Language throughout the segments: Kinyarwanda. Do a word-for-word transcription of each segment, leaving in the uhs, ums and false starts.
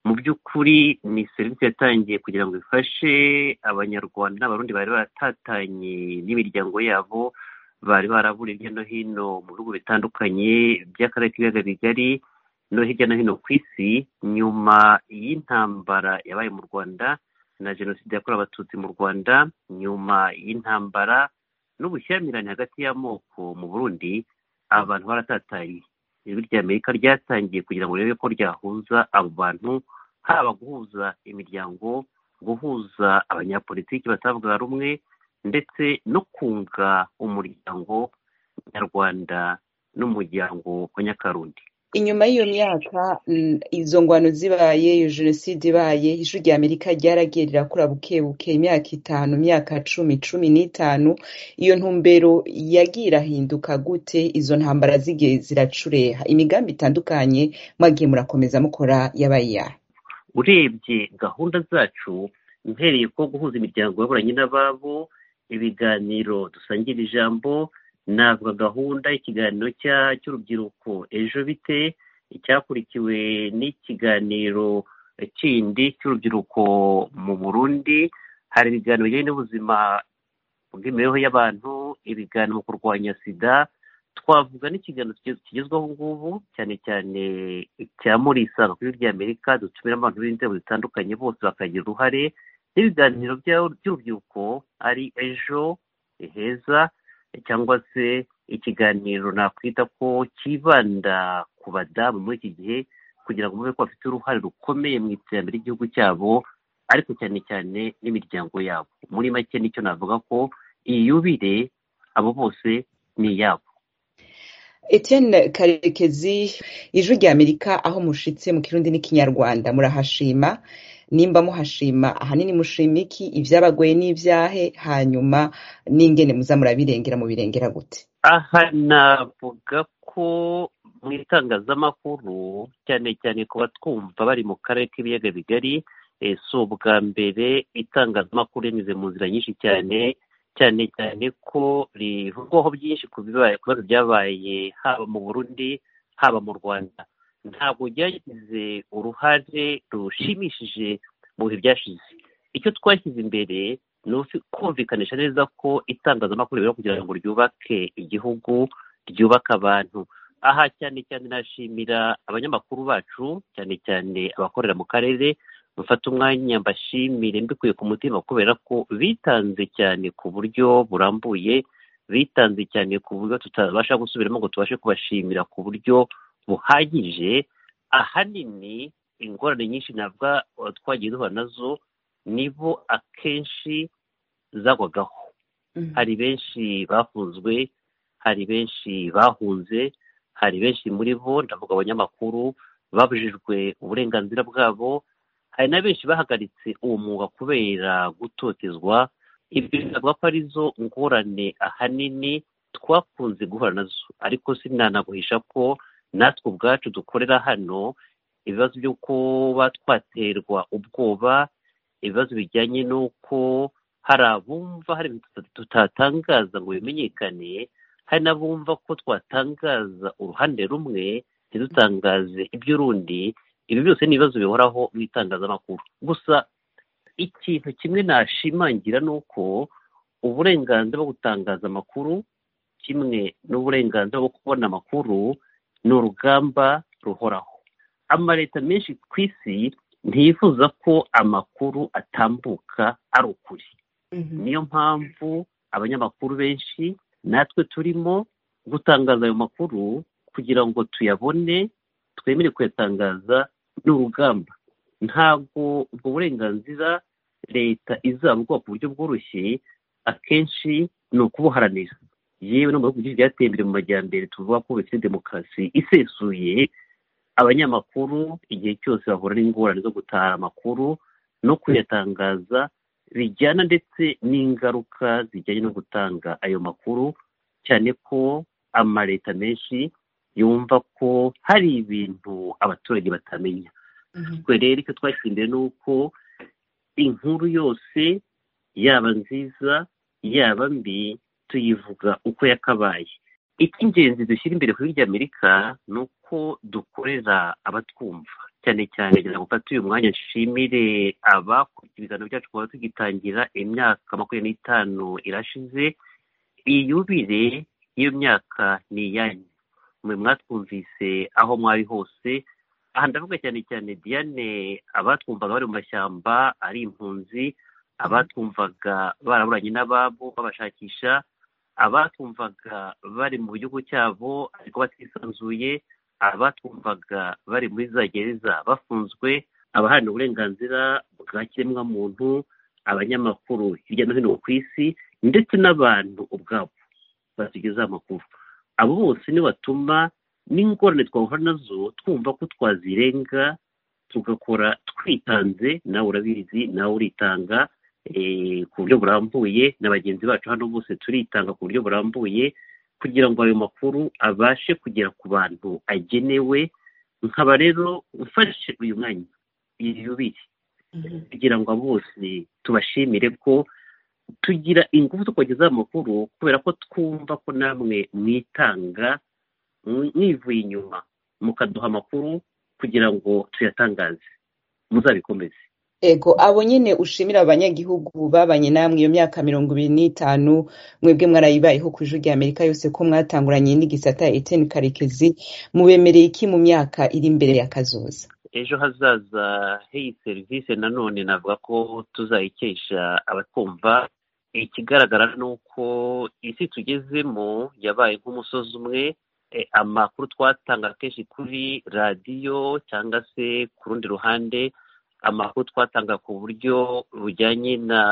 mu by'ukuri ni serivisi yatangiye kugira ngo ifashe abanyarwanda n'abarundi bari baratatanye n'imiryango yabo, bari baraburiye hirya no hino mu bihugu bitandukanye by'akarere k'ibiyaga bigari no hirya no hino ku isi, nyuma y'intambara yabaye mu Rwanda na jenoside yakorewe abatutsi mu Rwanda, nyuma y'intambara n'ubushyamirane hagati y'amoko mu Burundi, abantu baratatanye. Ijwi ry'Amerika ryatangiye kugira ngo rirebe ko ryahuza abo bantu, haba guhuza imiryango, guhuza abanyapolitiki batavuga rumwe, ndetse no kunga umuryango nyarwanda n'umuryango wa Nyakarundi. Inyuma y'iyo myaka izo ngwano zibaye, iyo jenoside ibaye, ijwi ry'Amerika ryaragiye rirakura buke buke, imyaka itanu, imyaka cumi, cumi n'itanu. Iyo ntumbero yagiye irahinduka gute? Izo ntambara zigiye ziracureha, imigambi itandukanye mwagiye murakomeza mukora yabaye iyahe? Urebye gahunda zacu, mpereye ko guhuza imiryango y'ababuranyi n'ababo, ibiganiro dusangira ijambo, navuga gahunda y'ikiganiro cy'urubyiruko ejo bite, icyakurikiwe n'ikiganiro kindi cy'urubyiruko mu Burundi. Hari ibiganiro bijyanye n'ubuzima bw'imibereho y'abantu, ibiganiro mu kurwanya sida. Twavuga n'ikiganiro kigezweho ngubu cyane cyane cya Murisanga ku ijwi ry'Amerika, dutumiramo abantu b'inzego zitandukanye bose bakagira uruhare, n'ibiganiro by'urubyiruko ari ejo heza, cyangwa se ikiganiro nakwita ko kibanda ku badamu muri iki gihe, kugira ngo mube ko bafite uruhare rukomeye mu iterambere ry'igihugu cyabo, ariko cyane cyane n'imiryango yabo. Muri make nicyo navuga ko iyi yubire abo bose ni iyabo. Etienne Karekezi, ijwi ry'Amerika aho mushitse mu Kirundi n'Ikinyarwanda murahashima. Nimba muhashima ahanini mushima iki? Ibyabagoye n'ibyahe? Hanyuma n'ingene muza murabirengera mu birengera gute? Aha navuga ko mu itangazamakuru, cyane cyane ku batwumva bari mu karere k'ibiyaga bigari, si ubwa mbere itangazamakuru rinyuze mu nzira nyinshi cyane, cyane cyane ko rivugwaho byinshi ku bibazo byabaye haba mu Burundi haba mu Rwanda. Ntabwo ryagize uruhare rushimishije mu bihe byashize. Icyo twashyize imbere ni kumvikanisha neza ko itangazamakuru rero kugira ngo ryubake igihugu, ryubake abantu. Aha cyane cyane nashimira abanyamakuru bacu, cyane cyane abakorera mu karere, bafata umwanya mbashimire mbikuye ku mutima, kubera ko bitanze cyane ku buryo burambuye, bitanze cyane ku buryo tutabasha gusubiramo ngo tubashe kubashimira ku buryo buhagije. Ahanini ingorane nyinshi nabwo twagiye duhura nazo nibo akenshi zagwagaho. Mm-hmm. Hari benshi bafunzwe, hari benshi bahunze, hari benshi muri bo, ndavuga abanyamakuru, babujijwe uburenganzira bwabo, hari na benshi bahagaritse uwo mwuga kubera gutotezwa. Ibyo bivuga ko arizo ngorane ahanini twakunze guhura nazo, ariko sinanaguhisha ko natwe ubwacu dukorera hano ibibazo byo kuba twaterwa ubwoba, ibibazo bijyanye n'uko hari abumva hari ibintu tutatangaza ngo bimenyekane, hari n'abumva ko twatangaza uruhande rumwe ntidutangaze iby'urundi. Ibi byose ni ibibazo bihoraho mu itangazamakuru. Gusa ikintu kimwe nashimangira ni uko uburenganzira bwo gutangaza amakuru kimwe n'uburenganzira bwo kubona amakuru ni urugamba ruhoraho. Amaleta menshi ku isi ntiyifuza ko amakuru atambuka ari ukuri. Mm-hmm. Niyo mpamvu abanyamakuru benshi natwe turimo gutangaza ayo makuru kugira ngo tuyabone, twemere kuyatangaza n'urugamba. Ntabwo ubwo burenganzira leta izabuguha ku buryo bworoshye, akenshi ni ukubuharanira. Yewe no mu bihugu byateye imbere mu majyambere tuvuga ko bifite demokarasi isesuye, abanyamakuru igihe cyose bahura n'ingorane zo gutara amakuru no kuyatangaza, bijyana ndetse n'ingaruka zijyanye no gutanga ayo makuru, cyane ko amaleta menshi yumva ko hari ibintu abaturage batamenya. Mm-hmm. Twe rero icyo twashyize imbere ni uko inkuru yose yaba nziza yaba mbi tuyivuga uko yakabaye. Icy'ingenzi dushyira imbere kuri ry'Amerika ni uko dukorera abatwumva, cyane cyane kugira ngo mfate uyu mwanya nshimire abakurikira ibiganiro byacu kuba tugitangira imyaka makumyabiri n'itanu irashize. Iyi yubile y'iyo myaka ni iyanyu, mwe mwatwumvise aho mwari hose. Aha ndavuga cyane cyane Diane, abatwumvaga bari mu mashyamba ari impunzi, abatwumvaga baraburanye n'ababo babashakisha, abatwumvaga bari mu gihugu cyabo ariko batisanzuye, abatwumvaga bari muri za gereza bafunzwe, abaharanira uburenganzira bwa kiremwamuntu, abanyamakuru hirya no hino ku isi, ndetse n'abantu ubwabo batugezaho amakuru. Abo bose ni batuma n'ingorane twahura nazo twumva ko twazirenga tugakora twitanze. Nawe urabizi, nawe uritanga ku buryo burambuye, na bagenzi bacu hano bose turitanga ku buryo burambuye kugira ngo ayo makuru abashe kugera ku bantu agenewe. Nkaba rero mfashe uyu mwanya iyi yubile kugira ngo bose tubashimire ko tugira ingufu tukagezaho amakuru, kubera ko twumva ko namwe mwitanga mwivuye inyuma mukaduha amakuru kugira ngo tuyatangaze. Muzabikomeze. Ego, abo nyene ushimira abanyagihugu babanye namwe iyo myaka mirongo ibiri n'itanu, mwebwe mwarayibayeho ku ijwi rya Amerika yose, ko mwatanguranye n'igisata Etienne Karekezi, mubemereye iki mu myaka iri imbere ya kazoza? Ejo hazaza h'iyi serivisi nanone navuga ko tuzayikesha abatwumva. Ikigaragara ni uko isi tugezemo yabaye nk'umusozi umwe. E, amakuru twatanga kenshi kuri radiyo cyangwa se ku rundi ruhande amakuru twatanga ku buryo bujyanye na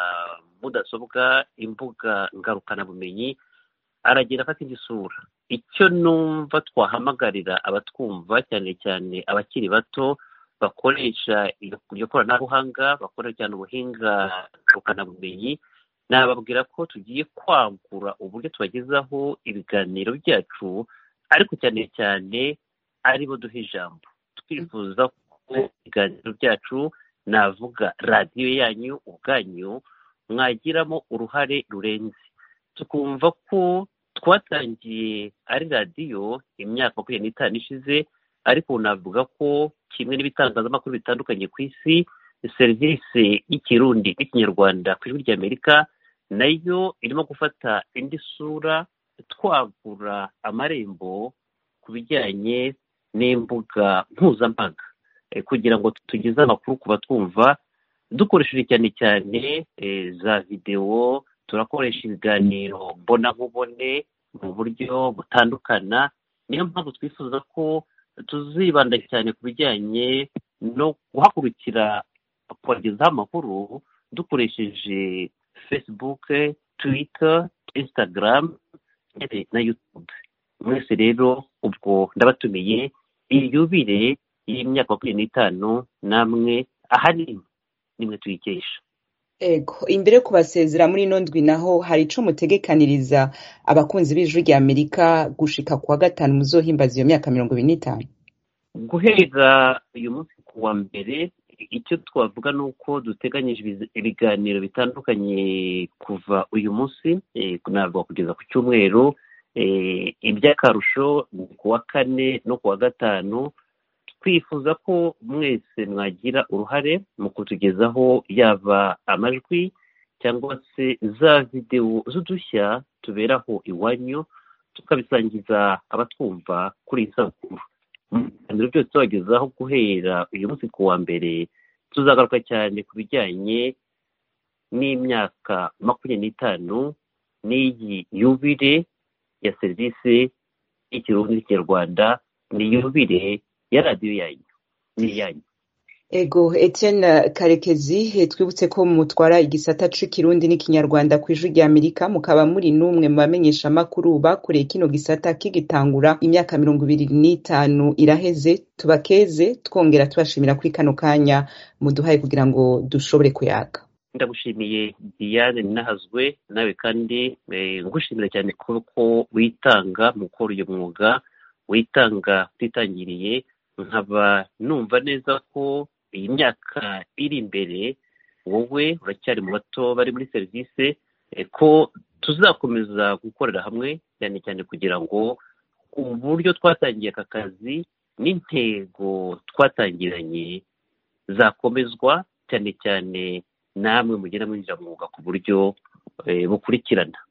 mudasobwa, imbuga ngarukanabumenyi, aragenda afata indi sura. Icyo numva twahamagarira abatwumva cyane cyane abakiri bato bakoresha iryo koranabuhanga, bakoresha cyane ubuhinga ngarukanabumenyi, nababwira ko tugiye kwagura uburyo tubagezaho ibiganiro byacu, ariko cyane cyane aribo duha ijambo. Twifuza ko ibiganiro byacu, navuga radiyo yanyu ubwanyu, mwagiramo uruhare rurenze. Tukumva ko twatangiye ari radiyo imyaka makumyabiri n'itanu ishize, ariko navuga ko kimwe n'ibitangazamakuru bitandukanye ku isi, serivisi y'ikirundi n'ikinyarwanda ku ijwi ry'Amerika nayo irimo gufata indi sura, twagura amarembo ku bijyanye n'imbuga mpuzambaga kugira ngo tugeze amakuru ku batwumva dukoresheje cyane cyane za videwo. Turakoresha ibiganiro mbona nkubone mu buryo butandukana. Niyo mpamvu twifuza ko tuzibanda cyane ku bijyanye no guhagurukira kubagezaho amakuru dukoresheje Facebook, Twitter, Instagram na YouTube. Mwese rero ubwo ndabatumiye iyi yubile y'imyaka makumyabiri n'itanu, namwe ahanini nimwe tuyikesha. Ego, imbere kubasezera muri ino ndwi naho hari ico mutegekaniriza abakunzi b'ijwi rya Amerika gushika kuwa gatanu muzohimbaza iyo myaka mirongo ibiri n'itanu? Guhera uyu munsi kuwa mbere, icyo twavuga ni uko duteganyije ibiganiro bitandukanye kuva uyu munsi, navuga kugeza ku cyumweru. Iby'akarusho ni kuwa kane no kuwa gatanu. Twifuza ko mwese mwagira uruhare mu kutugezaho yaba amajwi cyangwa se za videwo z'udushya tuberaho iwanyu, tukabisangiza abatwumva kuri iyi sabukuru. Ibiganiro byose tubagezaho guhera uyu munsi ku wa mbere, tuzagaruka cyane ku bijyanye n'imyaka makumyabiri n'itanu n'iyi yubile ya serivisi y'ikirundi n'ikinyarwanda, ni yubile ya radiyo yanyu ni yanyu. Ego, Etienne Karekezi, twibutse ko mutwara igisata c'ikirundi n'ikinyarwanda ku ijwi rya Amerika, mukaba muri numwe mu bamenyesha makuru bakoreye kino gisata kigitangura imyaka mirongo ibiri n'itanu iraheze. Tubakeze twongera tubashimira kuri kano kanya muduhaye kugira ngo dushobore kuyaga. Ndagushimiye Diane Ninahazwe, nawe kandi ngushimira cyane kuko witanga mu gukora uyu mwuga, witanga utitangiriye. Nkaba numva neza ko iyi myaka iri imbere, wowe uracyari mu bato bari muri serivisi, ko tuzakomeza gukorera hamwe cyane cyane kugira ngo uburyo twatangiye aka kazi n'intego twatangiranye zakomezwa cyane cyane namwe mugenda mwinjira mu mwuga ku buryo bukurikirana.